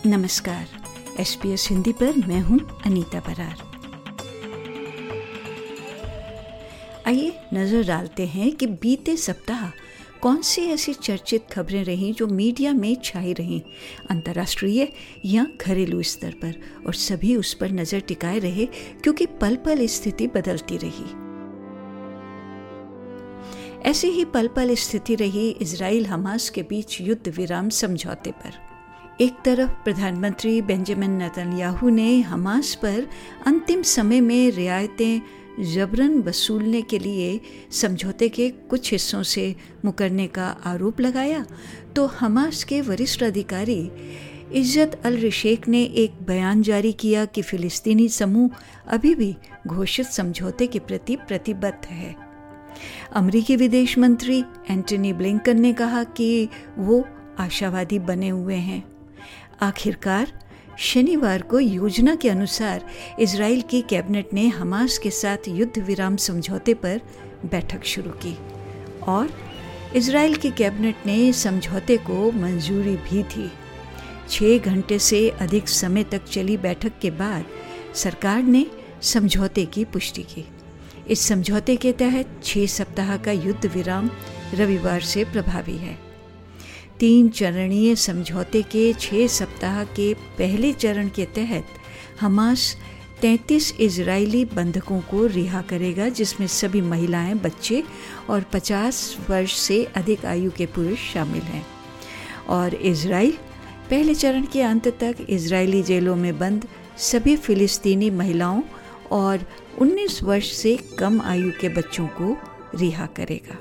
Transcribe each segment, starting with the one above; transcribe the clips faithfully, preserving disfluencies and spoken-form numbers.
नमस्कार, S B S Hindi पर मैं हूं अनीता बरार। आइए नज़र डालते हैं कि बीते सप्ताह कौन सी ऐसी चर्चित खबरें रहीं जो मीडिया में छाई रहीं, अंतर्राष्ट्रीय या घरेलू स्तर पर, और सभी उस पर नज़र टिकाए रहे क्योंकि पल पल स्थिति बदलती रही। ऐसी ही पल पल स्थिति रही इजराइल हमास के बीच युद्ध विराम समझौते पर। एक तरफ प्रधानमंत्री बेंजामिन नेतन्याहू ने हमास पर अंतिम समय में रियायतें जबरन वसूलने के लिए समझौते के कुछ हिस्सों से मुकरने का आरोप लगाया, तो हमास के वरिष्ठ अधिकारी इज्जत अल रिशेक ने एक बयान जारी किया कि फिलिस्तीनी समूह अभी भी घोषित समझौते के प्रति प्रतिबद्ध है। अमेरिकी विदेश मंत्री एंटनी ब्लिंकन ने कहा कि वो आशावादी बने हुए हैं। आखिरकार शनिवार को योजना के अनुसार इजराइल की कैबिनेट ने हमास के साथ युद्ध विराम समझौते पर बैठक शुरू की और इजराइल की कैबिनेट ने समझौते को मंजूरी भी दी। छः घंटे से अधिक समय तक चली बैठक के बाद सरकार ने समझौते की पुष्टि की। इस समझौते के तहत छः सप्ताह का युद्ध विराम रविवार से प्रभावी है। तीन चरणीय समझौते के छः सप्ताह के पहले चरण के तहत हमास तैंतीस इजरायली बंधकों को रिहा करेगा, जिसमें सभी महिलाएं, बच्चे और पचास वर्ष से अधिक आयु के पुरुष शामिल हैं। और इजराइल पहले चरण के अंत तक इजरायली जेलों में बंद सभी फिलिस्तीनी महिलाओं और उन्नीस वर्ष से कम आयु के बच्चों को रिहा करेगा।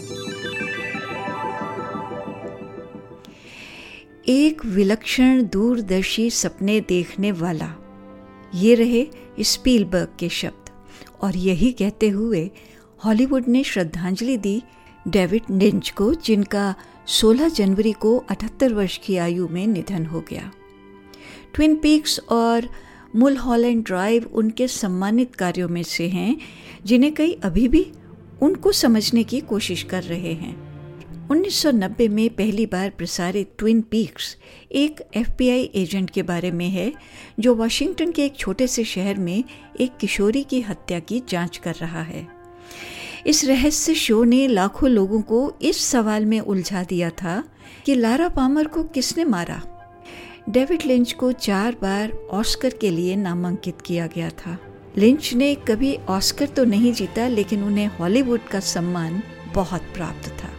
एक विलक्षण दूरदर्शी सपने देखने वाला, ये रहे स्पीलबर्ग के शब्द। और यही कहते हुए हॉलीवुड ने श्रद्धांजलि दी डेविड लिंच को, जिनका सोलह जनवरी को अठहत्तर वर्ष की आयु में निधन हो गया। ट्विन पीक्स और मुलहॉलैंड ड्राइव उनके सम्मानित कार्यों में से हैं, जिन्हें कई अभी भी उनको समझने की कोशिश कर रहे हैं। उन्नीस सौ नब्बे में पहली बार प्रसारित ट्विन पीक्स एक एफ बी आई एजेंट के बारे में है जो वाशिंगटन के एक छोटे से शहर में एक किशोरी की हत्या की जांच कर रहा है। इस रहस्य शो ने लाखों लोगों को इस सवाल में उलझा दिया था कि लारा पामर को किसने मारा। डेविड लिंच को चार बार ऑस्कर के लिए नामांकित किया गया था। लिंच ने कभी ऑस्कर तो नहीं जीता, लेकिन उन्हें हॉलीवुड का सम्मान बहुत प्राप्त था।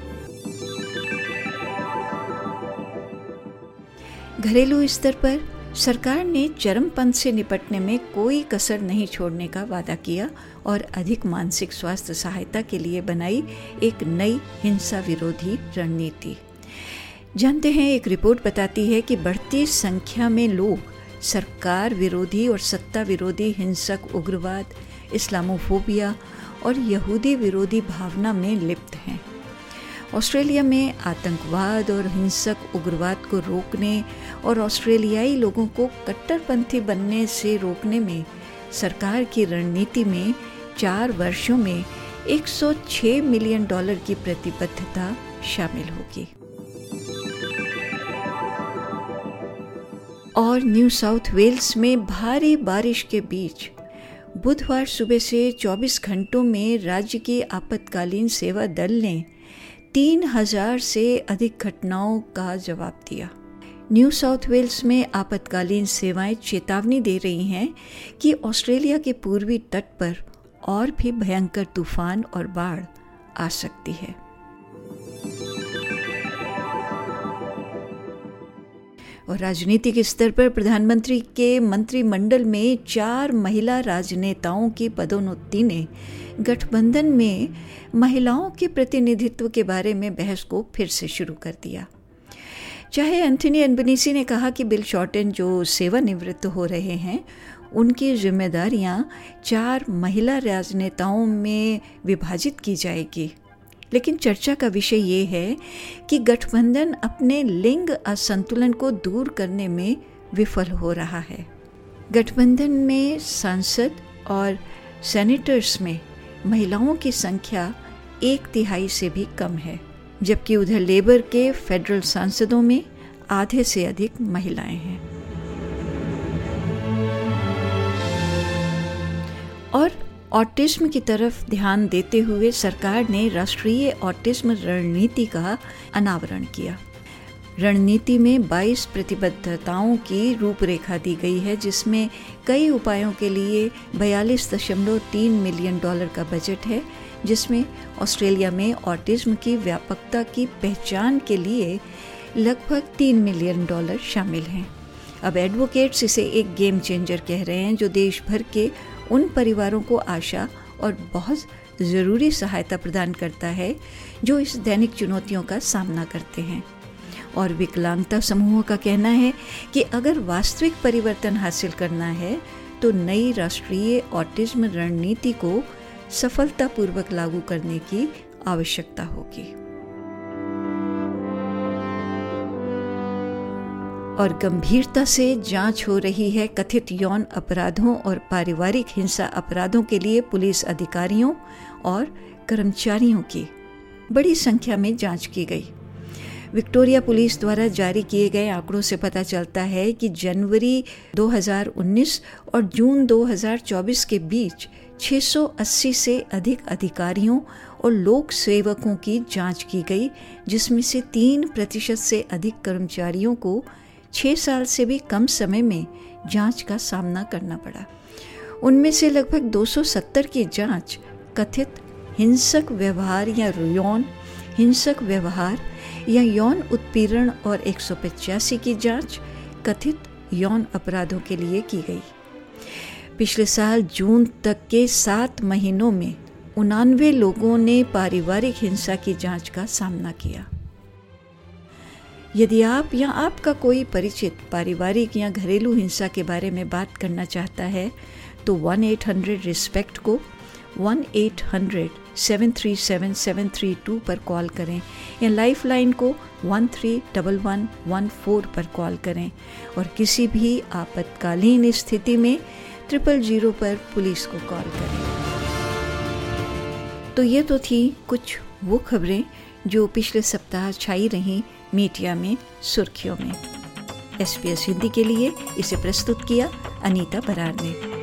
घरेलू स्तर पर सरकार ने चरमपंथ से निपटने में कोई कसर नहीं छोड़ने का वादा किया और अधिक मानसिक स्वास्थ्य सहायता के लिए बनाई एक नई हिंसा विरोधी रणनीति। जानते हैं, एक रिपोर्ट बताती है कि बढ़ती संख्या में लोग सरकार विरोधी और सत्ता विरोधी हिंसक उग्रवाद, इस्लामोफोबिया और यहूदी विरोधी भावना में लिप्त हैं। ऑस्ट्रेलिया में आतंकवाद और हिंसक उग्रवाद को रोकने और ऑस्ट्रेलियाई लोगों को कट्टरपंथी बनने से रोकने में सरकार की रणनीति में चार वर्षों में एक सौ छह मिलियन डॉलर की प्रतिबद्धता शामिल होगी। और न्यू साउथ वेल्स में भारी बारिश के बीच बुधवार सुबह से चौबीस घंटों में राज्य की आपातकालीन सेवा दल ने तीन हजार से अधिक घटनाओं का जवाब दिया। न्यू साउथ वेल्स में आपातकालीन सेवाएं चेतावनी दे रही हैं कि ऑस्ट्रेलिया के पूर्वी तट पर और भी भयंकर तूफान और बाढ़ आ सकती है। और राजनीतिक स्तर पर प्रधानमंत्री के मंत्रिमंडल में चार महिला राजनेताओं की पदोन्नति ने गठबंधन में महिलाओं के प्रतिनिधित्व के बारे में बहस को फिर से शुरू कर दिया। चाहे एंथनी एल्बनीज़ी ने कहा कि बिल शॉर्टन जो सेवानिवृत्त हो रहे हैं, उनकी जिम्मेदारियां चार महिला राजनेताओं में विभाजित की जाएगी, लेकिन चर्चा का विषय ये है कि गठबंधन अपने लिंग असंतुलन को दूर करने में विफल हो रहा है। गठबंधन में सांसद और सेनेटर्स में महिलाओं की संख्या एक तिहाई से भी कम है, जबकि उधर लेबर के फेडरल सांसदों में आधे से अधिक महिलाएं हैं। और ऑटिज्म की तरफ ध्यान देते हुए सरकार ने राष्ट्रीय ऑटिज्म रणनीति का अनावरण किया। रणनीति में बाईस प्रतिबद्धताओं की रूपरेखा दी गई है, जिसमें कई उपायों के लिए बयालीस दशमलव तीन मिलियन डॉलर का बजट है, जिसमें ऑस्ट्रेलिया में ऑटिज्म की व्यापकता की पहचान के लिए लगभग तीन मिलियन डॉलर शामिल हैं। अब एडवोकेट्स इसे एक गेम चेंजर कह रहे हैं, जो देश भर के उन परिवारों को आशा और बहुत ज़रूरी सहायता प्रदान करता है जो इस दैनिक चुनौतियों का सामना करते हैं। और विकलांगता समूहों का कहना है कि अगर वास्तविक परिवर्तन हासिल करना है तो नई राष्ट्रीय ऑटिज्म रणनीति को सफलतापूर्वक लागू करने की आवश्यकता होगी। और गंभीरता से जांच हो रही है कथित यौन अपराधों और पारिवारिक हिंसा अपराधों के लिए पुलिस अधिकारियों और कर्मचारियों की बड़ी संख्या में जांच की गई। विक्टोरिया पुलिस द्वारा जारी किए गए आंकड़ों से पता चलता है कि जनवरी दो हज़ार उन्नीस और जून दो हज़ार चौबीस के बीच छह सौ अस्सी से अधिक अधिकारियों और लोक सेवकों की जांच की गई, जिसमें से तीन प्रतिशत से अधिक कर्मचारियों को छः साल से भी कम समय में जांच का सामना करना पड़ा। उनमें से लगभग दो सौ सत्तर की जांच कथित हिंसक व्यवहार या यौन हिंसक व्यवहार या यौन उत्पीड़न और एक सौ पचासी की जांच कथित यौन अपराधों के लिए की गई। पिछले साल जून तक के सात महीनों में उनानवे लोगों ने पारिवारिक हिंसा की जांच का सामना किया। यदि आप या आपका कोई परिचित पारिवारिक या घरेलू हिंसा के बारे में बात करना चाहता है तो वन एट हंड्रेड रिस्पेक्ट को one eight hundred seven three seven seven three two पर कॉल करें या लाइफलाइन को one three one one one four पर कॉल करें और किसी भी आपातकालीन स्थिति में ट्रिपल जीरो पर पुलिस को कॉल करें। तो ये तो थी कुछ वो खबरें जो पिछले सप्ताह छाई रहीं मीडिया में सुर्खियों में। एस बी एस हिंदी के लिए इसे प्रस्तुत किया अनीता बरार ने।